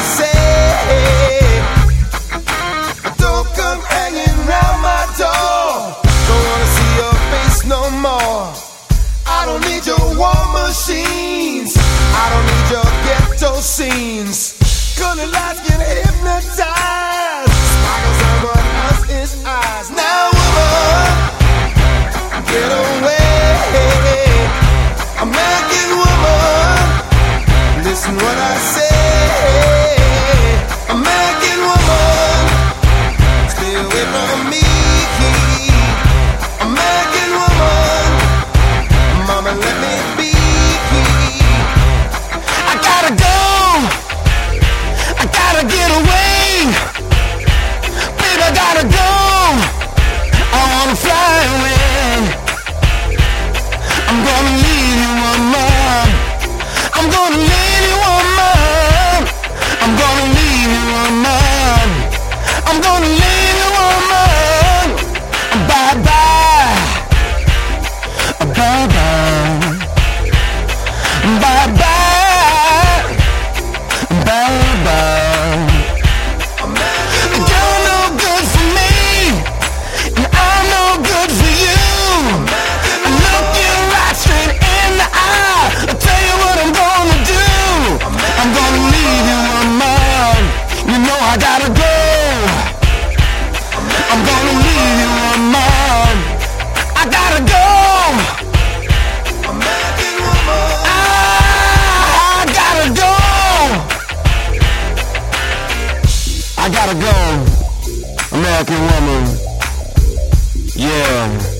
say. Don't come hanging round my door. Don't wanna see your face no more. I don't need your war machines. I don't need your ghetto scenes. Colored lights can hypnotize. Sparkle someone else's eyes. Now woman, get away. American woman, listen what I say. American woman, stay away from me. American woman, mama, let me be. I gotta go. I gotta get away. Baby, I gotta go. I wanna fly away. I'm gonna leave you, woman. I'm gonna leave you, woman. I'm gonna leave you, woman. I'm gonna leave you, woman. Bye bye. Bye bye. Bye bye. Bye bye. You're no good for me, and I'm no good for you. I look you right straight in the eye. I'll tell you what I'm gonna do. I'm gonna leave you, woman. You know I gotta go. I'm gonna leave you, woman. I gotta go. American woman. I gotta go. I gotta go. American woman. Yeah.